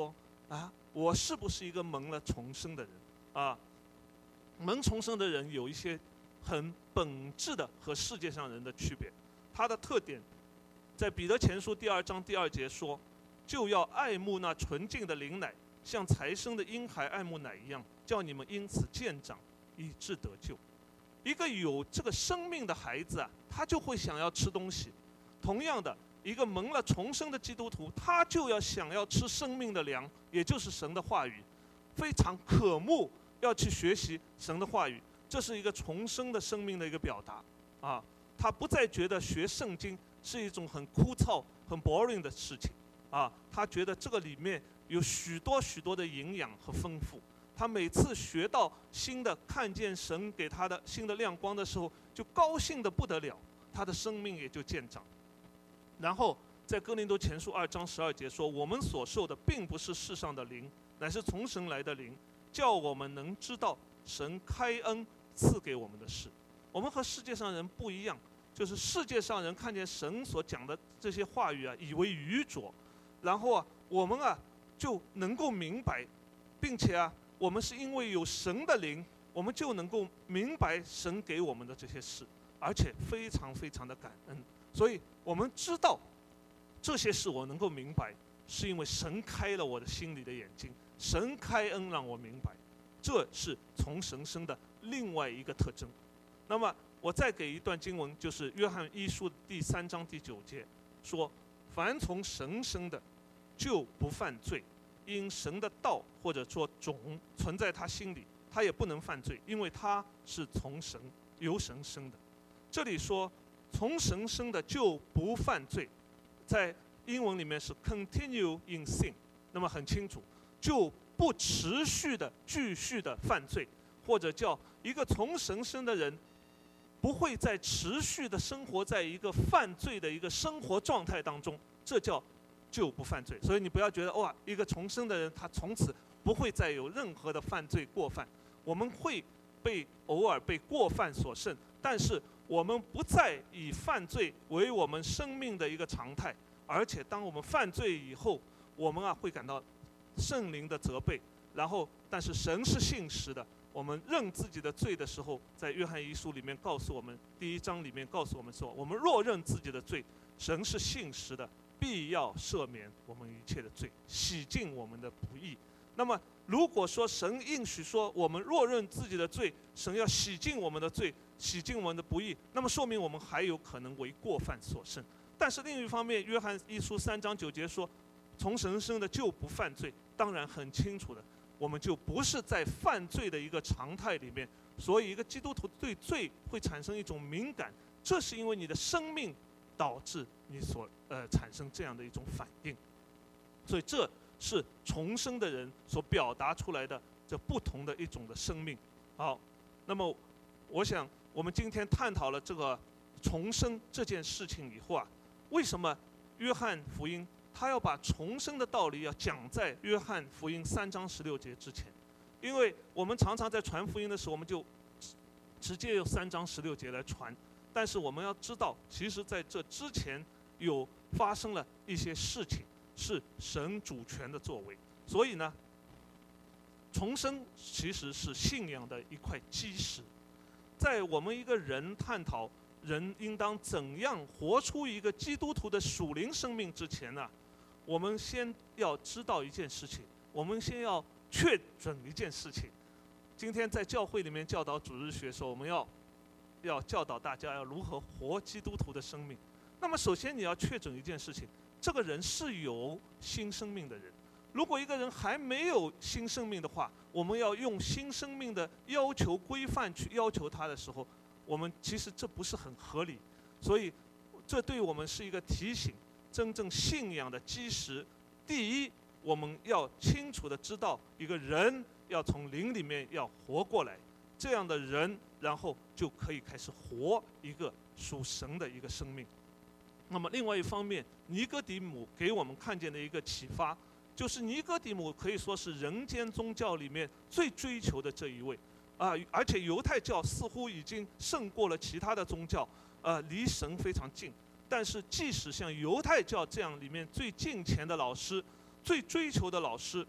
我是不是一个蒙了重生的人啊？蒙重生的人有一些很本质的和世界上人的区别，它的特点在彼得前书第2章第2节说，就要爱慕那纯净的灵奶，像才生的婴孩爱慕奶一样，叫你们因此渐长，以致得救。一个有这个生命的孩子他就会想要吃东西。同样的，一个蒙了重生的基督徒，他就要想要吃生命的粮，也就是神的话语，非常渴慕要去学习神的话语。这是一个重生的生命的一个表达他不再觉得学圣经是一种很枯燥很 boring 的事情他觉得这个里面有许多许多的营养和丰富。他每次学到新的，看见神给他的新的亮光的时候，就高兴得不得了，他的生命也就渐长。然后在哥林多前书2章12节说，我们所受的并不是世上的灵，乃是从神来的灵，叫我们能知道神开恩赐给我们的事。我们和世界上人不一样，就是世界上人看见神所讲的这些话语以为愚拙，然后我们就能够明白，并且我们是因为有神的灵，我们就能够明白神给我们的这些事，而且非常非常的感恩。所以我们知道这些事我能够明白，是因为神开了我的心里的眼睛，神开恩让我明白，这是从神生的另外一个特征。那么我再给一段经文，就是约翰一书第3章第9节说，凡从神生的就不犯罪，因神的道或者说种存在他心里，他也不能犯罪，因为他是从神由神生的。这里说从神生的就不犯罪，在英文里面是 continue in sin， 那么很清楚，就不持续的继续的犯罪，或者叫一个从神生的人不会再持续的生活在一个犯罪的一个生活状态当中，这叫就不犯罪。所以你不要觉得一个重生的人他从此不会再有任何的犯罪过犯，我们会偶尔被过犯所胜，但是我们不再以犯罪为我们生命的一个常态。而且当我们犯罪以后，我们会感到圣灵的责备，然后但是神是信实的，我们认自己的罪的时候，在约翰一书里面告诉我们，第1章里面告诉我们说，我们若认自己的罪，神是信实的，必要赦免我们一切的罪，洗净我们的不义。那么如果说神应许说我们若认自己的罪，神要洗净我们的罪，洗净我们的不义，那么说明我们还有可能为过犯所胜。但是另一方面，约翰一书3章9节说，从神生的就不犯罪，当然很清楚的，我们就不是在犯罪的一个常态里面。所以一个基督徒对罪会产生一种敏感，这是因为你的生命导致你所产生这样的一种反应。所以这是重生的人所表达出来的这不同的一种的生命。好，那么我想我们今天探讨了这个重生这件事情以后为什么约翰福音他要把重生的道理要讲在约翰福音3章16节之前？因为我们常常在传福音的时候，我们就直接用3章16节来传，但是我们要知道，其实在这之前有发生了一些事情，是神主权的作为。所以呢，重生其实是信仰的一块基石。在我们一个人探讨人应当怎样活出一个基督徒的属灵生命之前我们先要知道一件事情，我们先要确准一件事情。今天在教会里面教导主日学的时候，我们要教导大家要如何活基督徒的生命。那么首先你要确准一件事情，这个人是有新生命的人。如果一个人还没有新生命的话，我们要用新生命的要求规范去要求他的时候，我们其实这不是很合理。所以这对我们是一个提醒，真正信仰的基石。第一，我们要清楚的知道一个人要从灵里面要活过来，这样的人然后就可以开始活一个属神的一个生命。那么另外一方面，尼哥底母给我们看见的一个启发，就是尼哥底母可以说是人间宗教里面最追求的这一位而且犹太教似乎已经胜过了其他的宗教，离神非常近。但是即使像犹太教这样里面最近前的老师，最追求的老师，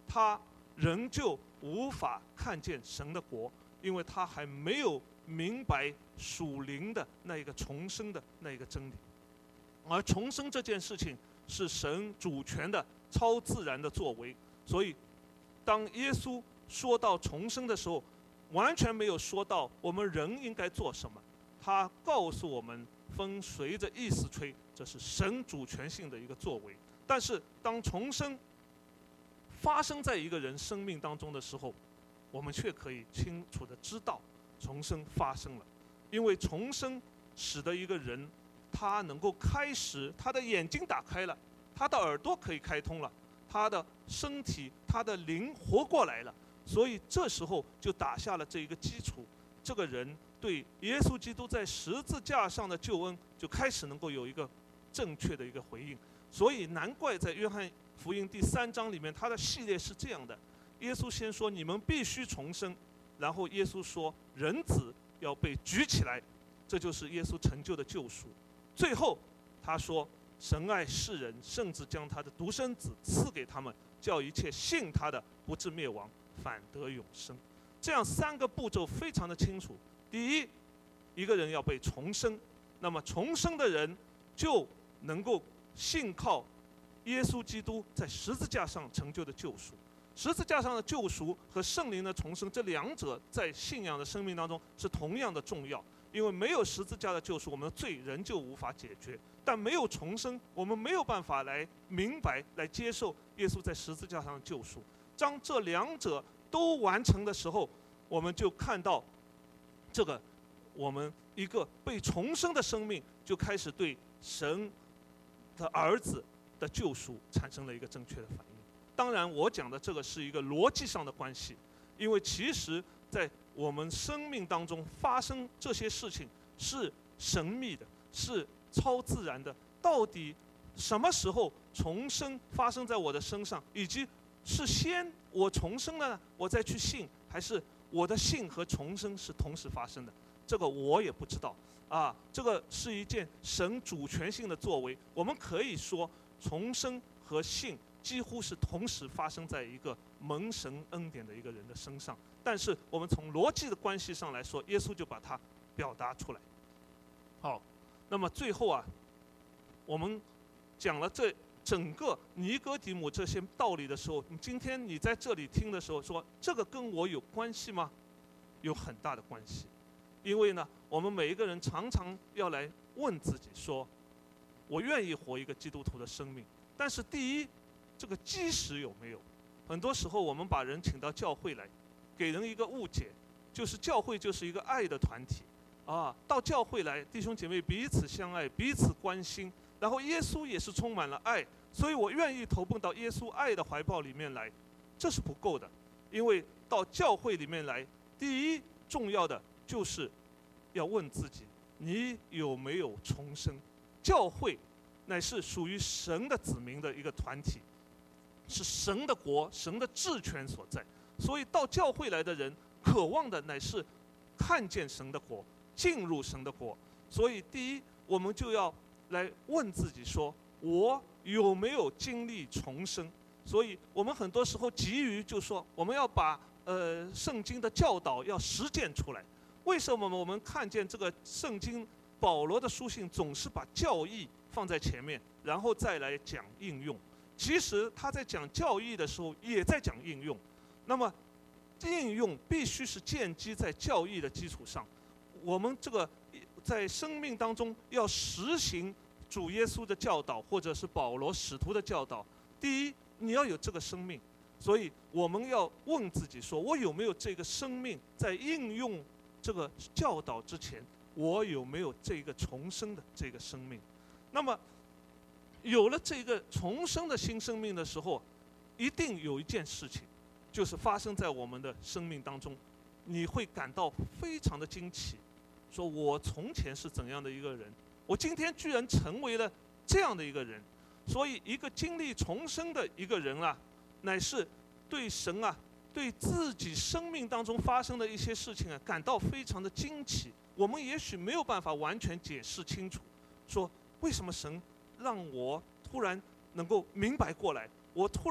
他仍旧无法看见神的国，因为他还没有明白属灵的那一个重生的那一个真理。而重生这件事情是神主权的超自然的作为，所以当耶稣说到重生的时候，完全没有说到我们人应该做什么，他告诉我们风随着意思吹，这是神主权性的一个作为。但是当重生发生在一个人生命当中的时候，我们却可以清楚地知道重生发生了，因为重生使得一个人他能够开始，他的眼睛打开了，他的耳朵可以开通了，他的身体他的灵活过来了，所以这时候就打下了这一个基础，这个人对耶稣基督在十字架上的救恩就开始能够有一个正确的一个回应。所以难怪在约翰福音第3章里面，他的系列是这样的：耶稣先说你们必须重生，然后耶稣说人子要被举起来，这就是耶稣成就的救赎。最后他说神爱世人，甚至将他的独生子赐给他们，叫一切信他的不至灭亡，反得永生。这样3个步骤非常的清楚。第一，一个人要被重生，那么重生的人就能够信靠耶稣基督在十字架上成就的救赎。十字架上的救赎和圣灵的重生，这2者在信仰的生命当中是同样的重要。因为没有十字架的救赎，我们的罪仍旧无法解决；但没有重生，我们没有办法来明白、来接受耶稣在十字架上的救赎。当这2者都完成的时候，我们就看到这个我们一个被重生的生命就开始对神的儿子的救赎产生了一个正确的反应。当然我讲的这个是一个逻辑上的关系，因为其实在我们生命当中发生这些事情是神秘的，是超自然的。到底什么时候重生发生在我的身上，以及是先我重生了我再去信，还是我的信和重生是同时发生的，这个我也不知道啊。这个是一件神主权性的作为，我们可以说重生和信几乎是同时发生在一个蒙神恩典的一个人的身上，但是我们从逻辑的关系上来说，耶稣就把它表达出来。好，那么最后啊，我们讲了这整个尼哥底母这些道理的时候，今天你在这里听的时候说，这个跟我有关系吗？有很大的关系。因为呢，我们每一个人常常要来问自己说，我愿意活一个基督徒的生命，但是第一，这个基石有没有？很多时候我们把人请到教会来，给人一个误解，就是教会就是一个爱的团体啊，到教会来，弟兄姐妹彼此相爱，彼此关心，然后耶稣也是充满了爱，所以我愿意投奔到耶稣爱的怀抱里面来，这是不够的。因为到教会里面来，第一重要的就是要问自己，你有没有重生？教会乃是属于神的子民的一个团体，是神的国，神的治权所在。所以到教会来的人，渴望的乃是看见神的国，进入神的国。所以第一，我们就要来问自己说，我有没有经历重生？所以我们很多时候急于就说，我们要把圣经的教导要实践出来。为什么我们看见这个圣经保罗的书信总是把教义放在前面，然后再来讲应用？其实他在讲教义的时候也在讲应用，那么应用必须是建基在教义的基础上。我们这个在生命当中要实行主耶稣的教导，或者是保罗使徒的教导，第一你要有这个生命。所以我们要问自己说，我有没有这个生命？在应用这个教导之前，我有没有这个重生的这个生命？那么有了这个重生的新生命的时候，一定有一件事情就是发生在我们的生命当中，你会感到非常的惊奇，说我从前是怎样的一个人，我今天居然成为了这样的一个人。所以一个经历重生的一个人啊，乃是对神啊，对自己生命当中发生的一些事情啊，感到非常的惊奇。我们也许没有办法完全解释清楚，说为什么神让我突然能够明白过来，我突然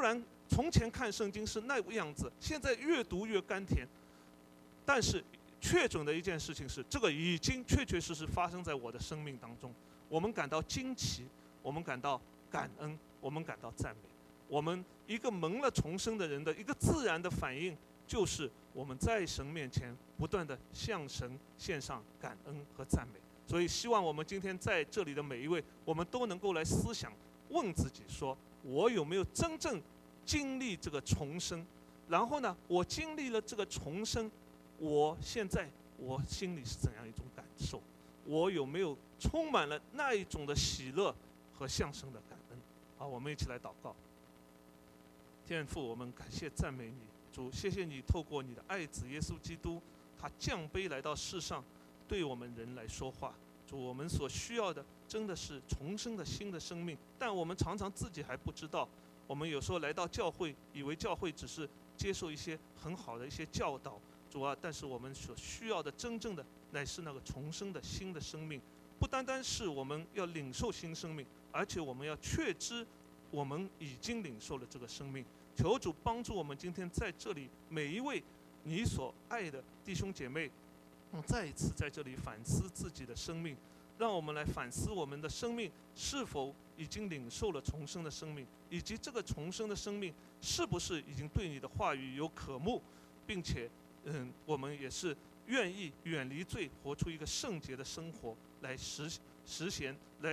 从前看圣经是那个样子，现在越读越甘甜。但是确准的一件事情是，这个已经确确实实发生在我的生命当中。我们感到惊奇，我们感到感恩，我们感到赞美。我们一个蒙了重生的人的一个自然的反应，就是我们在神面前不断的向神献上感恩和赞美。所以希望我们今天在这里的每一位，我们都能够来思想，问自己说，我有没有真正经历这个重生？然后呢，我经历了这个重生，我现在我心里是怎样一种感受？我有没有充满了那一种的喜乐和向神的感恩？好，我们一起来祷告。天父，我们感谢赞美你，主，谢谢你透过你的爱子耶稣基督，他降卑来到世上，对我们人来说话。主，我们所需要的真的是重生的新的生命，但我们常常自己还不知道。我们有时候来到教会，以为教会只是接受一些很好的一些教导，主啊，但是我们所需要的真正的乃是那个重生的新的生命。不单单是我们要领受新生命，而且我们要确知我们已经领受了这个生命。求主帮助我们今天在这里每一位你所爱的弟兄姐妹，再一次在这里反思自己的生命，让我们来反思我们的生命是否已经领受了重生的生命，以及这个重生的生命是不是已经对你的话语有渴慕，并且我们也是愿意远离罪，活出一个圣洁的生活来实现，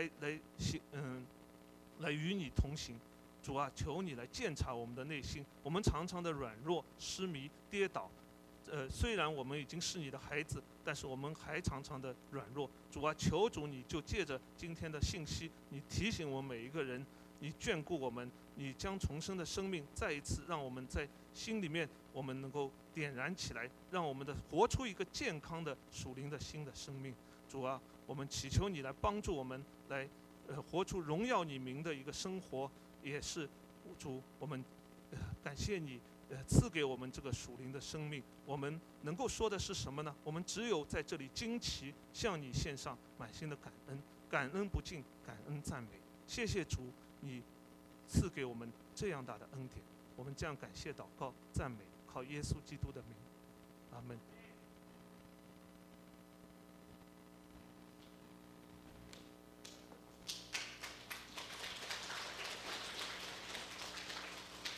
来与你同行。主啊，求你来鉴察我们的内心，我们常常的软弱、失迷、跌倒。虽然我们已经是你的孩子，但是我们还常常的软弱。主啊，求主你就借着今天的信息，你提醒我们每一个人，你眷顾我们，你将重生的生命再一次让我们在心里面，我们能够点燃起来，让我们的活出一个健康的属灵的新的生命。主啊，我们祈求你来帮助我们来活出荣耀你名的一个生活。也是主，我们感谢你赐给我们这个属灵的生命。我们能够说的是什么呢？我们只有在这里惊奇，向你献上满心的感恩，感恩不尽，感恩赞美。谢谢主，你赐给我们这样大的恩典。我们这样感谢祷告赞美，靠耶稣基督的名，阿们。